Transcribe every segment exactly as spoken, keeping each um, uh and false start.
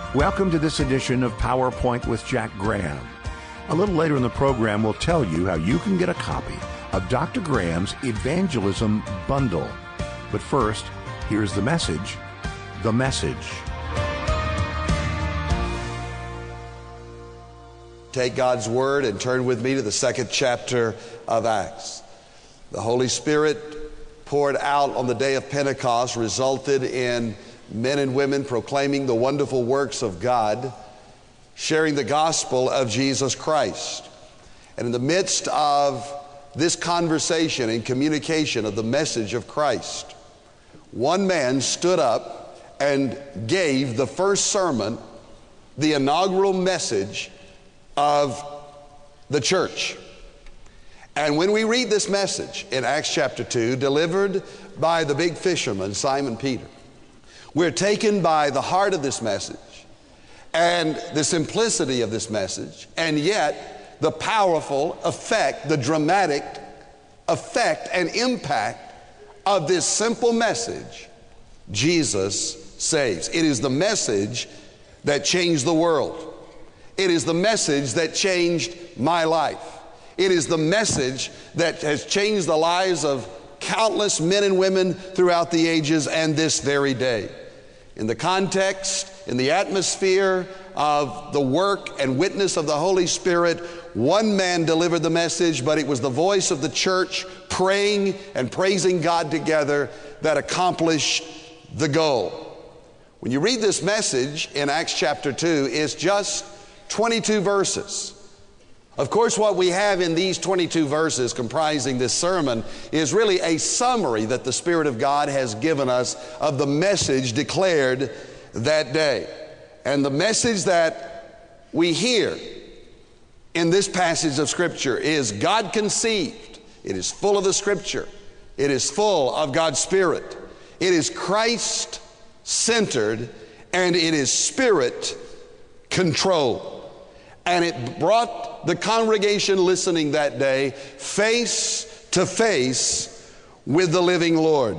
Welcome to this edition of PowerPoint with Jack Graham. A little later in the program, we'll tell you how you can get a copy of Doctor Graham's Evangelism Bundle. But first, here's the message. The message. Take God's Word and turn with me to the second chapter of Acts. The Holy Spirit poured out on the day of Pentecost resulted in men and women proclaiming the wonderful works of God, sharing the gospel of Jesus Christ. And in the midst of this conversation and communication of the message of Christ, one man stood up and gave the first sermon, the inaugural message of the church. And when we read this message in Acts chapter two, delivered by the big fisherman, Simon Peter, we're taken by the heart of this message and the simplicity of this message, and yet the powerful effect, the dramatic effect and impact of this simple message: Jesus saves. It is the message that changed the world. It is the message that changed my life. It is the message that has changed the lives of countless men and women throughout the ages and this very day. In the context, in the atmosphere of the work and witness of the Holy Spirit, one man delivered the message, but it was the voice of the church praying and praising God together that accomplished the goal. When you read this message in Acts chapter two, it's just twenty-two verses. Of course, what we have in these twenty-two verses comprising this sermon is really a summary that the Spirit of God has given us of the message declared that day. And the message that we hear in this passage of Scripture is God conceived. It is full of the Scripture. It is full of God's Spirit. It is Christ centered, and it is Spirit controlled. And it brought the congregation listening that day face to face with the living Lord.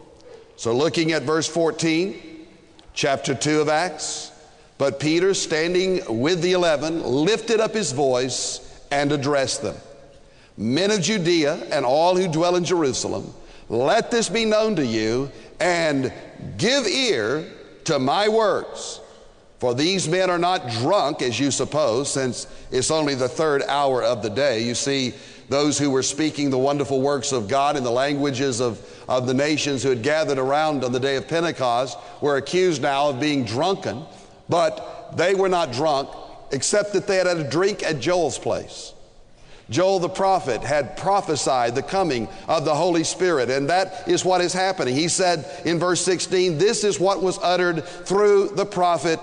So looking at verse fourteen, chapter two of Acts, but Peter, standing with the eleven, lifted up his voice and addressed them. Men of Judea and all who dwell in Jerusalem, let this be known to you, and give ear to my words. For these men are not drunk, as you suppose, since it's only the third hour of the day. You see, those who were speaking the wonderful works of God in the languages of, of the nations who had gathered around on the day of Pentecost were accused now of being drunken, but they were not drunk, except that they had had a drink at Joel's place. Joel the prophet had prophesied the coming of the Holy Spirit, and that is what is happening. He said in verse sixteen, this is what was uttered through the prophet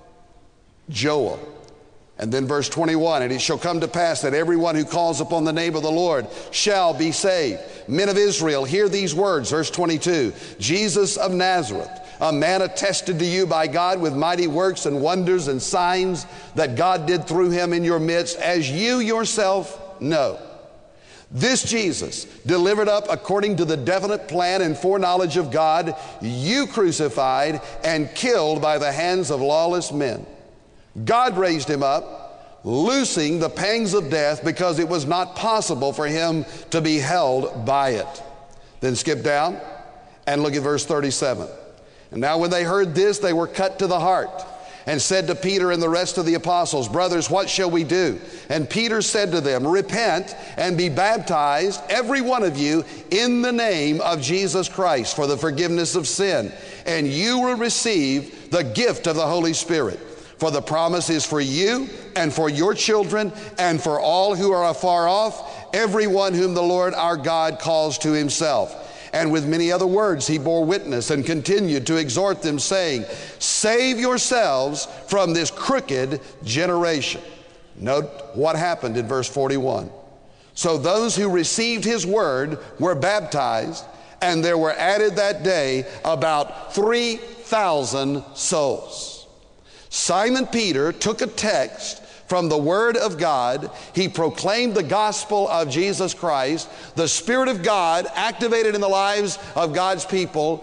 Joel. And then verse twenty-one, and it shall come to pass that everyone who calls upon the name of the Lord shall be saved. Men of Israel, hear these words. Verse twenty-two, Jesus of Nazareth, a man attested to you by God with mighty works and wonders and signs that God did through him in your midst, as you yourself know. This Jesus, delivered up according to the definite plan and foreknowledge of God, you crucified and killed by the hands of lawless men. God raised him up, loosing the pangs of death, because it was not possible for him to be held by it. Then skip down and look at verse thirty-seven. And now when they heard this, they were cut to the heart, and said to Peter and the rest of the apostles, brothers, what shall we do? And Peter said to them, repent and be baptized, every one of you, in the name of Jesus Christ, for the forgiveness of sin, and you will receive the gift of the Holy Spirit. For the promise is for you and for your children and for all who are afar off, everyone whom the Lord our God calls to himself. And with many other words he bore witness and continued to exhort them, saying, save yourselves from this crooked generation. Note what happened in verse forty-one. So those who received his word were baptized, and there were added that day about three thousand souls. Simon Peter took a text from the Word of God. He proclaimed the gospel of Jesus Christ. The Spirit of God activated in the lives of God's people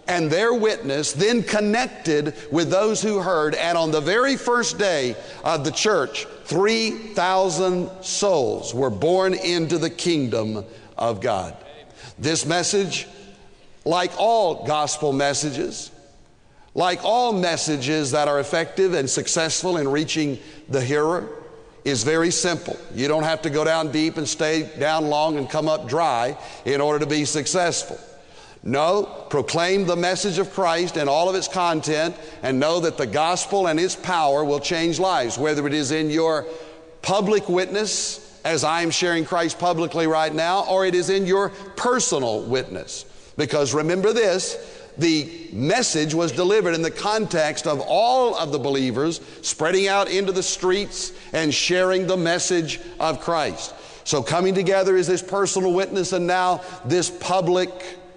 and their witness then connected with those who heard, and on the very first day of the church, three thousand souls were born into the kingdom of God. This message, like all gospel messages, like all messages that are effective and successful in reaching the hearer, is very simple. You don't have to go down deep and stay down long and come up dry in order to be successful. No, proclaim the message of Christ and all of its content, and know that the gospel and its power will change lives, whether it is in your public witness, as I am sharing Christ publicly right now, or it is in your personal witness. Because remember this, the message was delivered in the context of all of the believers spreading out into the streets and sharing the message of Christ. So coming together is this personal witness, and now this public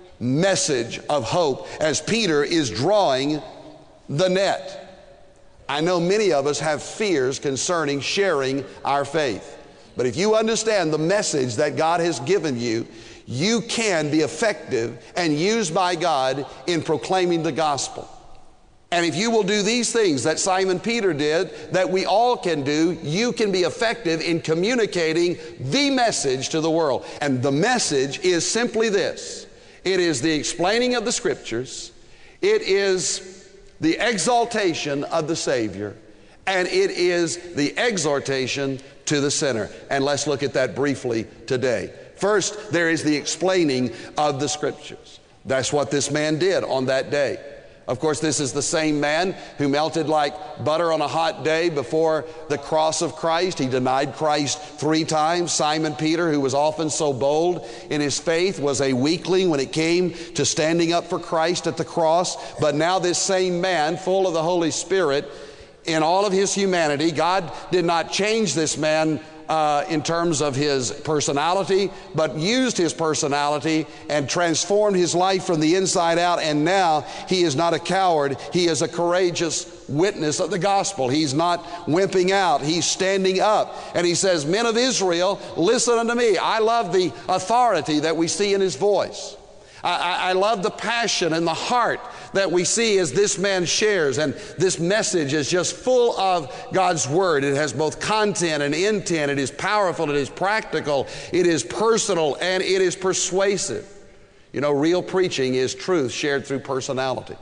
message of hope as Peter is drawing the net. I know many of us have fears concerning sharing our faith. But if you understand the message that God has given you, you can be effective and used by God in proclaiming the gospel. And if you will do these things that Simon Peter did, that we all can do, you can be effective in communicating the message to the world. And the message is simply this. It is the explaining of the Scriptures, it is the exaltation of the Savior, and it is the exhortation to the sinner. And let's look at that briefly today. First, there is the explaining of the Scriptures. That's what this man did on that day. Of course, this is the same man who melted like butter on a hot day before the cross of Christ. He denied Christ three times. Simon Peter, who was often so bold in his faith, was a weakling when it came to standing up for Christ at the cross. But now this same man, full of the Holy Spirit, in all of his humanity, God did not change this man Uh, in terms of his personality, but used his personality and transformed his life from the inside out. And now he is not a coward. He is a courageous witness of the gospel. He's not wimping out. He's standing up. And he says, "Men of Israel, listen unto me." I love the authority that we see in his voice. I, I love the passion and the heart that we see as this man shares. And this message is just full of God's Word. It has both content and intent. It is powerful. It is practical. It is personal. And it is persuasive. You know, real preaching is truth shared through personality.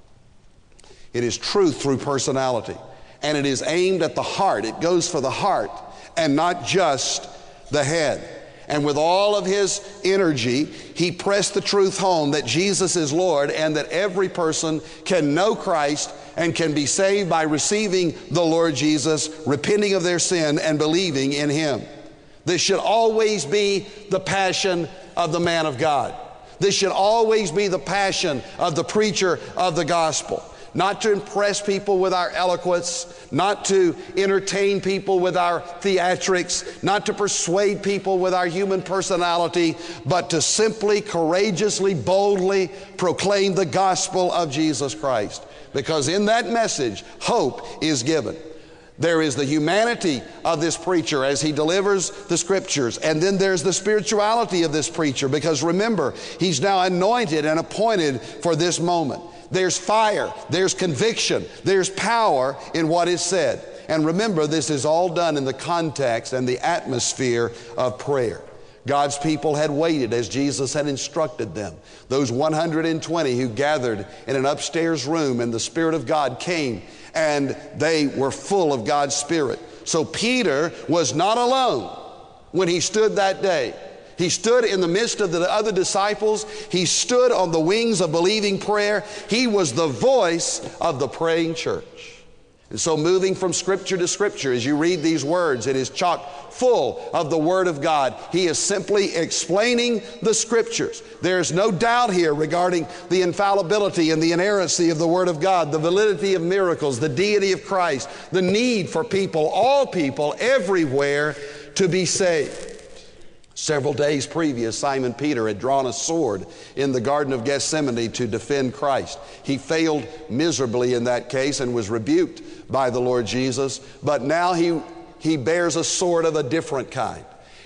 It is truth through personality. And it is aimed at the heart. It goes for the heart and not just the head. And with all of his energy, he pressed the truth home that Jesus is Lord, and that every person can know Christ and can be saved by receiving the Lord Jesus, repenting of their sin, and believing in Him. This should always be the passion of the man of God. This should always be the passion of the preacher of the gospel. Not to impress people with our eloquence, not to entertain people with our theatrics, not to persuade people with our human personality, but to simply, courageously, boldly proclaim the gospel of Jesus Christ. Because in that message, hope is given. There is the humanity of this preacher as he delivers the Scriptures. And then there's the spirituality of this preacher, because remember, he's now anointed and appointed for this moment. There's fire, there's conviction, there's power in what is said. And remember, this is all done in the context and the atmosphere of prayer. God's people had waited as Jesus had instructed them. Those one hundred twenty who gathered in an upstairs room, and the Spirit of God came, and they were full of God's Spirit. So Peter was not alone when he stood that day. He stood in the midst of the other disciples. He stood on the wings of believing prayer. He was the voice of the praying church. And so moving from Scripture to Scripture, as you read these words, it is chock full of the Word of God. He is simply explaining the Scriptures. There's no doubt here regarding the infallibility and the inerrancy of the Word of God, the validity of miracles, the deity of Christ, the need for people, all people, everywhere, to be saved. Several days previous, Simon Peter had drawn a sword in the Garden of Gethsemane to defend Christ. He failed miserably in that case and was rebuked by the Lord Jesus. But now he, he bears a sword of a different kind.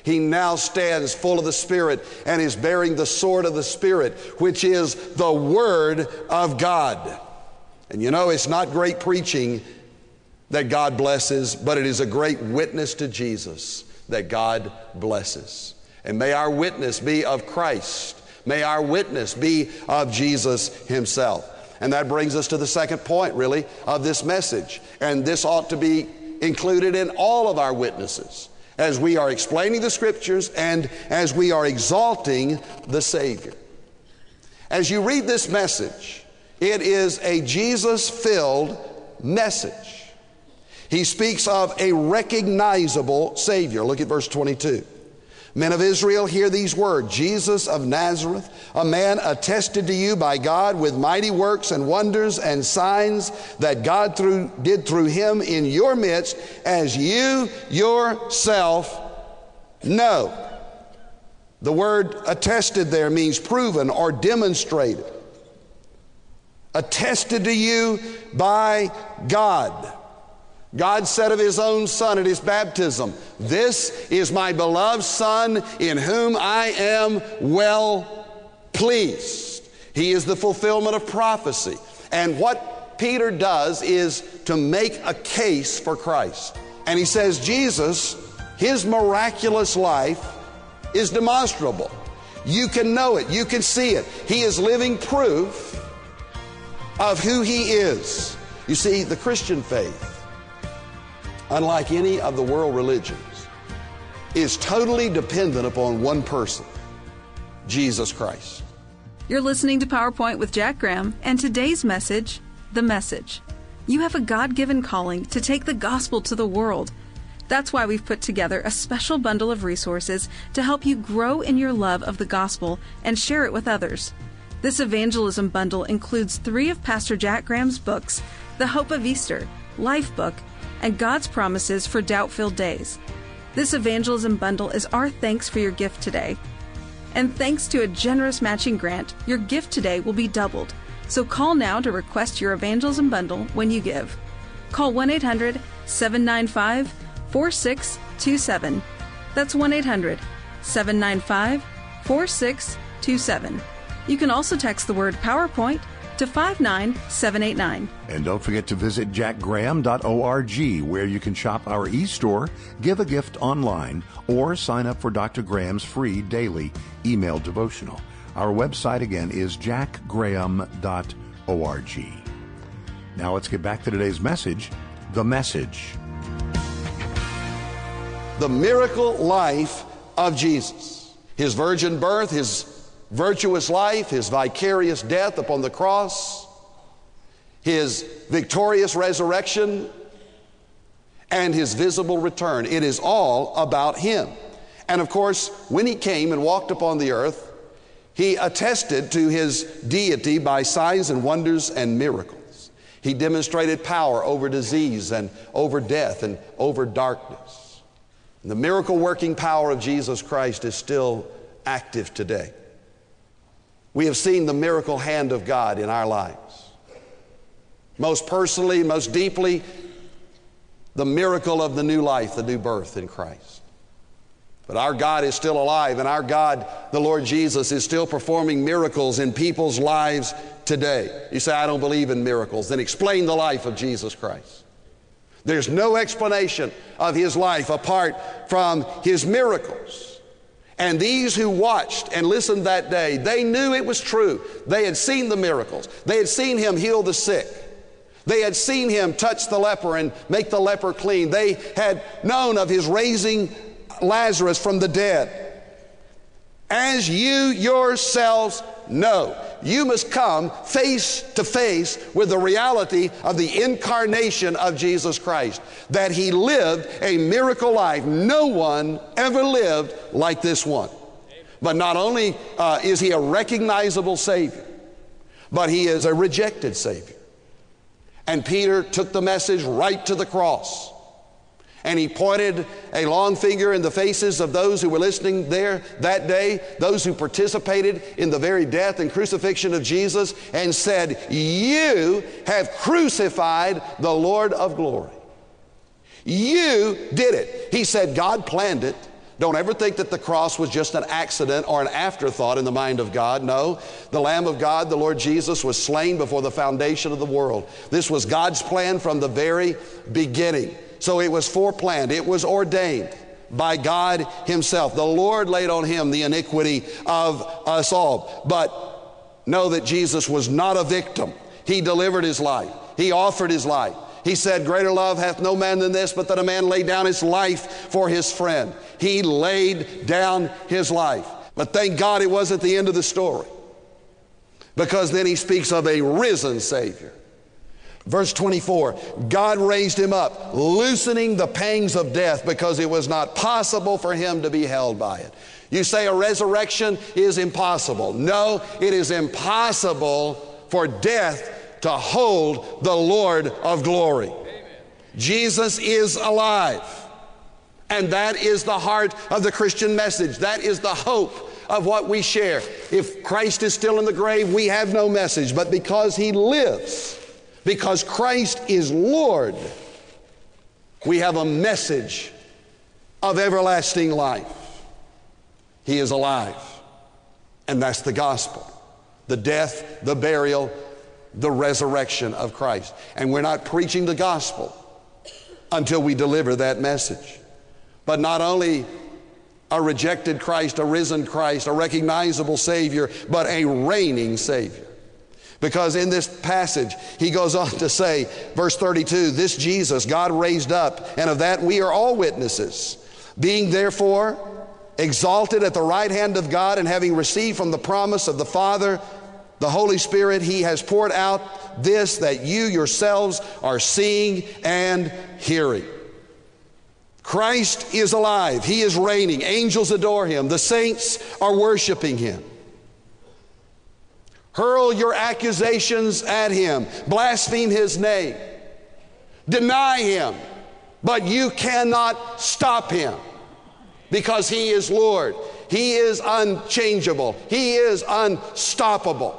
He now stands full of the Spirit and is bearing the sword of the Spirit, which is the Word of God. And you know, it's not great preaching that God blesses, but it is a great witness to Jesus that God blesses. And may our witness be of Christ. May our witness be of Jesus Himself. And that brings us to the second point, really, of this message. And this ought to be included in all of our witnesses as we are explaining the Scriptures and as we are exalting the Savior. As you read this message, it is a Jesus-filled message. He speaks of a recognizable Savior. Look at verse twenty-two. Men of Israel, hear these words. Jesus of Nazareth, a man attested to you by God with mighty works and wonders and signs that God through, did through him in your midst, as you yourself know. The word attested there means proven or demonstrated. Attested to you by God. God said of His own Son at His baptism, "This is my beloved Son in whom I am well pleased." He is the fulfillment of prophecy. And what Peter does is to make a case for Christ. And he says Jesus, His miraculous life is demonstrable. You can know it. You can see it. He is living proof of who He is. You see, the Christian faith, unlike any of the world religions, is totally dependent upon one person, Jesus Christ. You're listening to PowerPoint with Jack Graham, and today's message, The Message. You have a God-given calling to take the gospel to the world. That's why we've put together a special bundle of resources to help you grow in your love of the gospel and share it with others. This evangelism bundle includes three of Pastor Jack Graham's books, The Hope of Easter, Life Book, and God's Promises for Doubt-Filled Days. This evangelism bundle is our thanks for your gift today. And thanks to a generous matching grant, your gift today will be doubled. So call now to request your evangelism bundle when you give. Call one eight hundred seven nine five four six two seven. That's one eight hundred seven nine five four six two seven. You can also text the word PowerPoint to five nine seven eight nine. And don't forget to visit jack graham dot org, where you can shop our e-store, give a gift online, or sign up for Doctor Graham's free daily email devotional. Our website again is jack graham dot org. Now let's get back to today's message, The Message. The miracle life of Jesus. His virgin birth, His virtuous life, His vicarious death upon the cross, His victorious resurrection, and His visible return. It is all about Him. And of course, when He came and walked upon the earth, He attested to His deity by signs and wonders and miracles. He demonstrated power over disease and over death and over darkness. And the miracle working power of Jesus Christ is still active today. We have seen the miracle hand of God in our lives. Most personally, most deeply, the miracle of the new life, the new birth in Christ. But our God is still alive, and our God, the Lord Jesus, is still performing miracles in people's lives today. You say, "I don't believe in miracles." Then explain the life of Jesus Christ. There's no explanation of His life apart from His miracles. And these who watched and listened that day, they knew it was true. They had seen the miracles. They had seen Him heal the sick. They had seen Him touch the leper and make the leper clean. They had known of His raising Lazarus from the dead. As you yourselves know, you must come face to face with the reality of the incarnation of Jesus Christ, that He lived a miracle life. No one ever lived like this one. But not only uh, is He a recognizable Savior, but He is a rejected Savior. And Peter took the message right to the cross. And he pointed a long finger in the faces of those who were listening there that day, those who participated in the very death and crucifixion of Jesus, and said, "You have crucified the Lord of glory. You did it." He said God planned it. Don't ever think that the cross was just an accident or an afterthought in the mind of God. No, the Lamb of God, the Lord Jesus, was slain before the foundation of the world. This was God's plan from the very beginning. So it was foreplanned. It was ordained by God himself. The Lord laid on him the iniquity of us all. But know that Jesus was not a victim. He delivered his life. He offered his life. He said, greater love hath no man than this, but that a man lay down his life for his friend. He laid down his life. But thank God it wasn't the end of the story, because then he speaks of a risen Savior. Verse twenty-four, God raised him up, loosening the pangs of death, because it was not possible for him to be held by it. You say a resurrection is impossible. No, it is impossible for death to hold the Lord of glory. Amen. Jesus is alive. And that is the heart of the Christian message. That is the hope of what we share. If Christ is still in the grave, we have no message. But because he lives, because Christ is Lord, we have a message of everlasting life. He is alive. And that's the gospel. The death, the burial, the resurrection of Christ. And we're not preaching the gospel until we deliver that message. But not only a rejected Christ, a risen Christ, a recognizable Savior, but a reigning Savior. Because in this passage, he goes on to say, verse thirty-two, this Jesus God raised up, and of that we are all witnesses. Being therefore exalted at the right hand of God, and having received from the promise of the Father the Holy Spirit, he has poured out this that you yourselves are seeing and hearing. Christ is alive. He is reigning. Angels adore him. The saints are worshiping him. Hurl your accusations at him. Blaspheme his name. Deny him. But you cannot stop him, because he is Lord. He is unchangeable. He is unstoppable,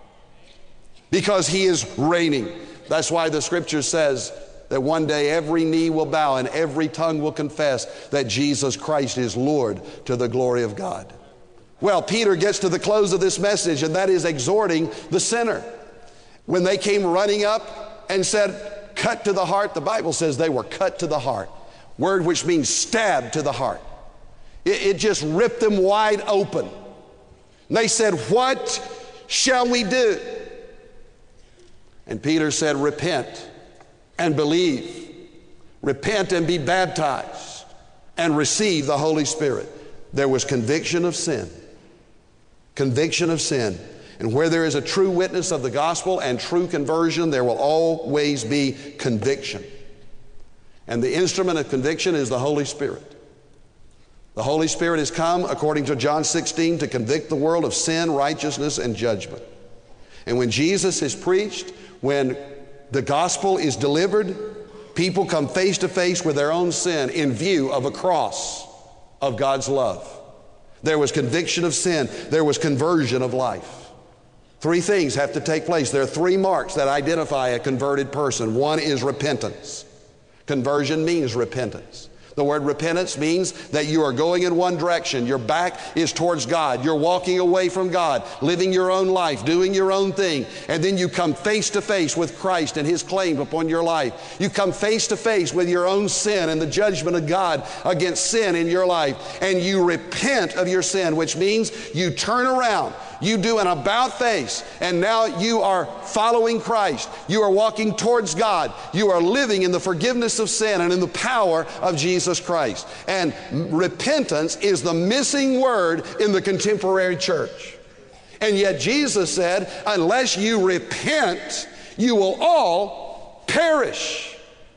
because he is reigning. That's why the scripture says that one day every knee will bow and every tongue will confess that Jesus Christ is Lord, to the glory of God. Well, Peter gets to the close of this message, and that is exhorting the sinner. When they came running up and said, cut to the heart, the Bible says they were cut to the heart. Word which means stabbed to the heart. It, it just ripped them wide open. And they said, what shall we do? And Peter said, repent and believe. Repent and be baptized and receive the Holy Spirit. There was conviction of sin. Conviction of sin. And where there is a true witness of the gospel and true conversion, there will always be conviction. And the instrument of conviction is the Holy Spirit. The Holy Spirit has come, according to John sixteen, to convict the world of sin, righteousness, and judgment. And when Jesus is preached, when the gospel is delivered, people come face to face with their own sin in view of a cross of God's love. There was conviction of sin. There was conversion of life. Three things have to take place. There are three marks that identify a converted person. One is repentance. Conversion means repentance. The word repentance means that you are going in one direction. Your back is towards God. You're walking away from God, living your own life, doing your own thing. And then you come face to face with Christ and his claim upon your life. You come face to face with your own sin and the judgment of God against sin in your life. And you repent of your sin, which means you turn around. You do an about face, and now you are following Christ. You are walking towards God. You are living in the forgiveness of sin and in the power of Jesus Christ. And repentance is the missing word in the contemporary church. And yet Jesus said, unless you repent, you will all perish.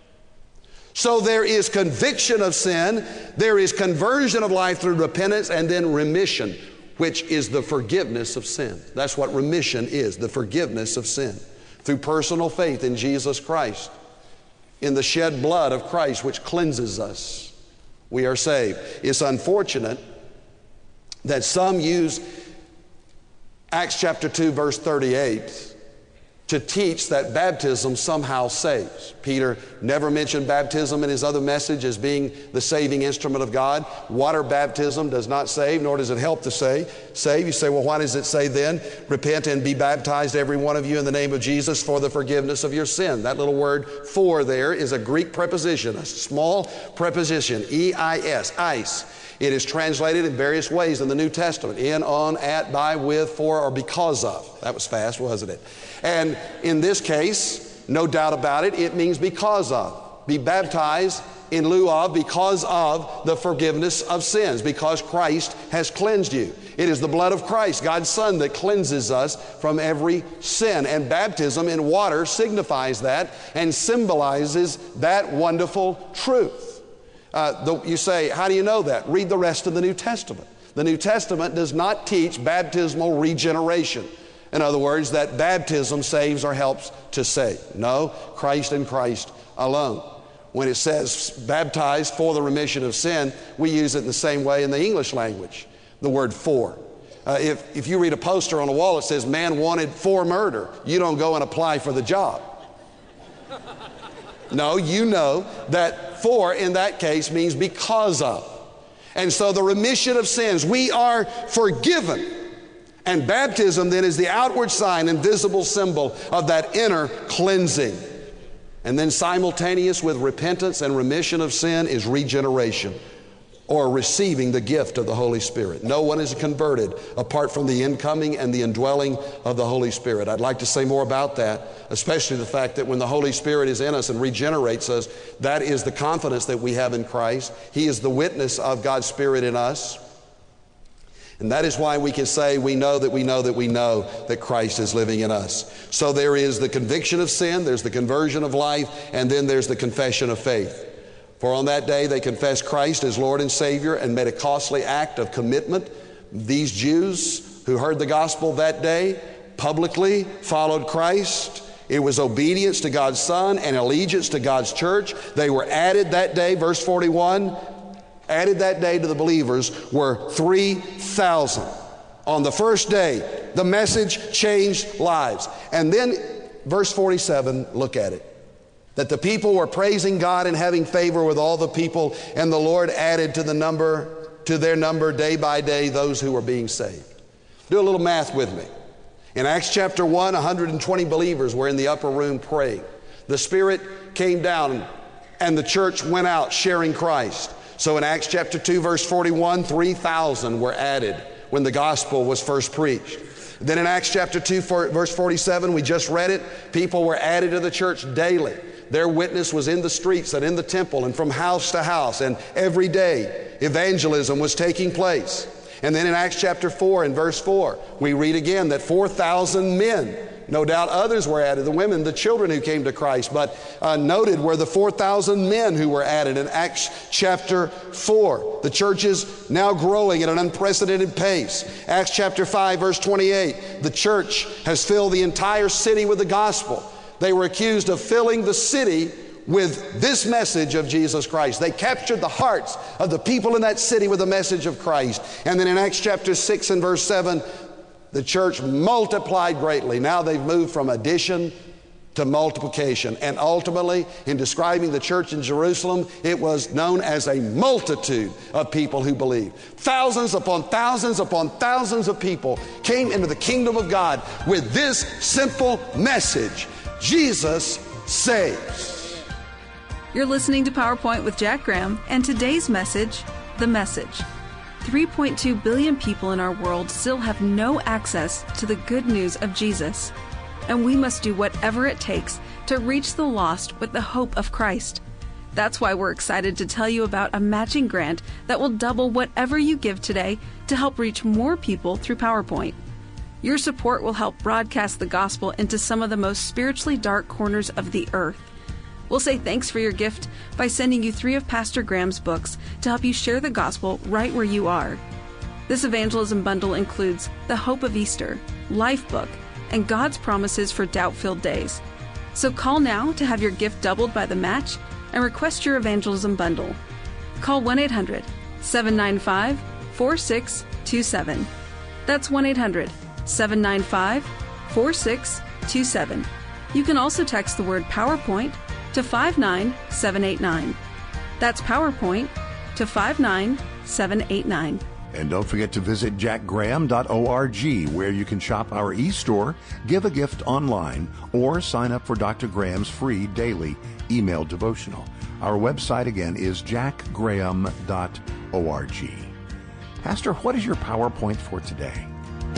So there is conviction of sin, there is conversion of life through repentance, and then remission, which is the forgiveness of sin. That's what remission is, the forgiveness of sin. Through personal faith in Jesus Christ, in the shed blood of Christ which cleanses us, we are saved. It's unfortunate that some use Acts chapter two verse thirty-eight to teach that baptism somehow saves. Peter never mentioned baptism in his other message as being the saving instrument of God. Water baptism does not save, nor does it help to say, save. You say, well, why does it say then, repent and be baptized, every one of you, in the name of Jesus for the forgiveness of your sin? That little word for there is a Greek preposition, a small preposition, E I S, ice. It is translated in various ways in the New Testament, in, on, at, by, with, for, or because of. That was fast, wasn't it? And in this case, no doubt about it, it means because of. Be baptized in lieu of, because of the forgiveness of sins, because Christ has cleansed you. It is the blood of Christ, God's Son, that cleanses us from every sin. And baptism in water signifies that and symbolizes that wonderful truth. Uh, the, you say, how do you know that? Read the rest of the New Testament. The New Testament does not teach baptismal regeneration. In other words, that baptism saves or helps to save. No, Christ and Christ alone. When it says baptized for the remission of sin, we use it in the same way in the English language, the word for. Uh, if, if you read a poster on a wall that says man wanted for murder, you don't go and apply for the job. No, you know that for in that case means because of. And so the remission of sins, we are forgiven. And baptism then is the outward sign and visible symbol of that inner cleansing. And then simultaneous with repentance and remission of sin is regeneration, or receiving the gift of the Holy Spirit. No one is converted apart from the incoming and the indwelling of the Holy Spirit. I'd like to say more about that, especially the fact that when the Holy Spirit is in us and regenerates us, that is the confidence that we have in Christ. He is the witness of God's Spirit in us. And that is why we can say we know that we know that we know that Christ is living in us. So there is the conviction of sin, there's the conversion of life, and then there's the confession of faith. For on that day they confessed Christ as Lord and Savior and made a costly act of commitment. These Jews who heard the gospel that day publicly followed Christ. It was obedience to God's Son and allegiance to God's church. They were added that day, verse forty-one, added that day to the believers were three thousand. On the first day, the message changed lives. And then verse forty-seven, look at it. That the people were praising God and having favor with all the people, and the Lord added to the number, to their number day by day those who were being saved. Do a little math with me. In Acts chapter one, one hundred twenty believers were in the upper room praying. The Spirit came down and the church went out sharing Christ. So in Acts chapter two, verse forty-one, three thousand were added when the gospel was first preached. Then in Acts chapter two, verse forty-seven, we just read it, people were added to the church daily. Their witness was in the streets and in the temple and from house to house, and every day evangelism was taking place. And then in Acts chapter four and verse four, we read again that four thousand men, no doubt others were added, the women, the children who came to Christ, but uh, noted were the four thousand men who were added in Acts chapter four. The church is now growing at an unprecedented pace. Acts chapter five, verse twenty-eight, the church has filled the entire city with the gospel. They were accused of filling the city with this message of Jesus Christ. They captured the hearts of the people in that city with the message of Christ. And then in Acts chapter six and verse seven, the church multiplied greatly. Now they've moved from addition to multiplication. And ultimately, in describing the church in Jerusalem, it was known as a multitude of people who believed. Thousands upon thousands upon thousands of people came into the kingdom of God with this simple message: Jesus saves. You're listening to PowerPoint with Jack Graham, and today's message, The Message. three point two billion people in our world still have no access to the good news of Jesus. And we must do whatever it takes to reach the lost with the hope of Christ. That's why we're excited to tell you about a matching grant that will double whatever you give today to help reach more people through PowerPoint. Your support will help broadcast the gospel into some of the most spiritually dark corners of the earth. We'll say thanks for your gift by sending you three of Pastor Graham's books to help you share the gospel right where you are. This evangelism bundle includes The Hope of Easter, Life Book, and God's Promises for Doubt-Filled Days. So call now to have your gift doubled by the match and request your evangelism bundle. Call one eight hundred, seven nine five, four six two seven. That's one eight hundred, seven nine five, four six two seven. You can also text the word PowerPoint to five nine seven eight nine. That's PowerPoint to five nine seven eight nine. And don't forget to visit jack graham dot org, where you can shop our e-store, give a gift online, or sign up for Doctor Graham's free daily email devotional. Our website again is jack graham dot org. Pastor, what is your PowerPoint for today?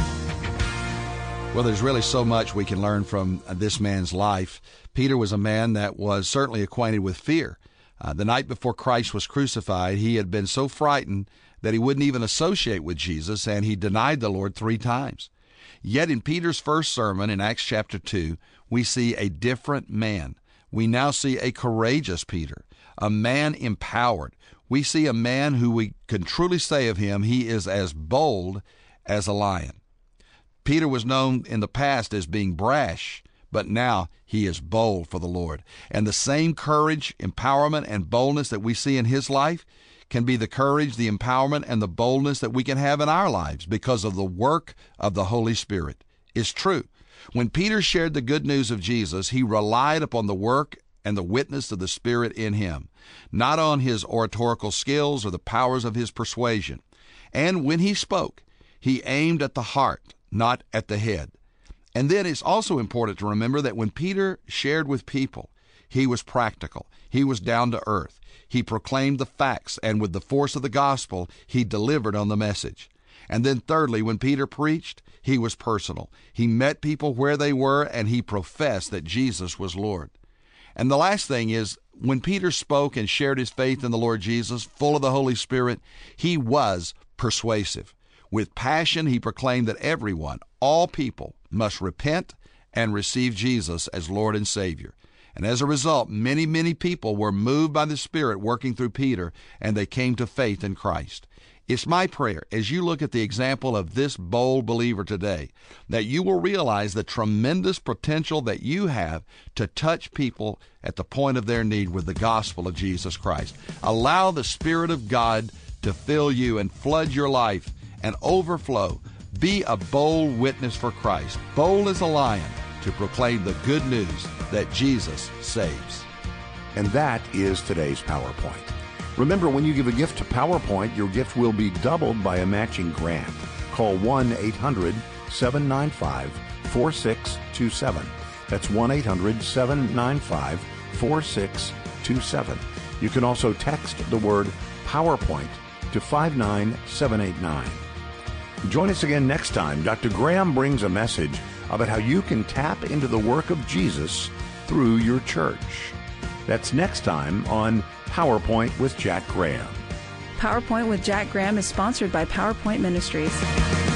Well, there's really so much we can learn from this man's life. Peter was a man that was certainly acquainted with fear. Uh, the night before Christ was crucified, he had been so frightened that he wouldn't even associate with Jesus, and he denied the Lord three times. Yet in Peter's first sermon in Acts chapter two, we see a different man. We now see a courageous Peter, a man empowered. We see a man who we can truly say of him, he is as bold as a lion. Peter was known in the past as being brash, but now he is bold for the Lord. And the same courage, empowerment, and boldness that we see in his life can be the courage, the empowerment, and the boldness that we can have in our lives because of the work of the Holy Spirit. It's true. When Peter shared the good news of Jesus, he relied upon the work and the witness of the Spirit in him, not on his oratorical skills or the powers of his persuasion. And when he spoke, he aimed at the heart, not at the head. And then it's also important to remember that when Peter shared with people, he was practical. He was down to earth. He proclaimed the facts, and with the force of the gospel, he delivered on the message. And then thirdly, when Peter preached, he was personal. He met people where they were, and he professed that Jesus was Lord. And the last thing is, when Peter spoke and shared his faith in the Lord Jesus, full of the Holy Spirit, he was persuasive. With passion, he proclaimed that everyone, all people, must repent and receive Jesus as Lord and Savior. And as a result, many, many people were moved by the Spirit working through Peter, and they came to faith in Christ. It's my prayer, as you look at the example of this bold believer today, that you will realize the tremendous potential that you have to touch people at the point of their need with the gospel of Jesus Christ. Allow the Spirit of God to fill you and flood your life and overflow. Be a bold witness for Christ, bold as a lion, to proclaim the good news that Jesus saves. And that is today's PowerPoint. Remember, when you give a gift to PowerPoint, your gift will be doubled by a matching grant. Call one eight hundred seven nine five four six two seven. That's one eight hundred seven nine five four six two seven. You can also text the word PowerPoint to five nine seven eight nine. Join us again next time. Doctor Graham brings a message about how you can tap into the work of Jesus through your church. That's next time on PowerPoint with Jack Graham. PowerPoint with Jack Graham is sponsored by PowerPoint Ministries.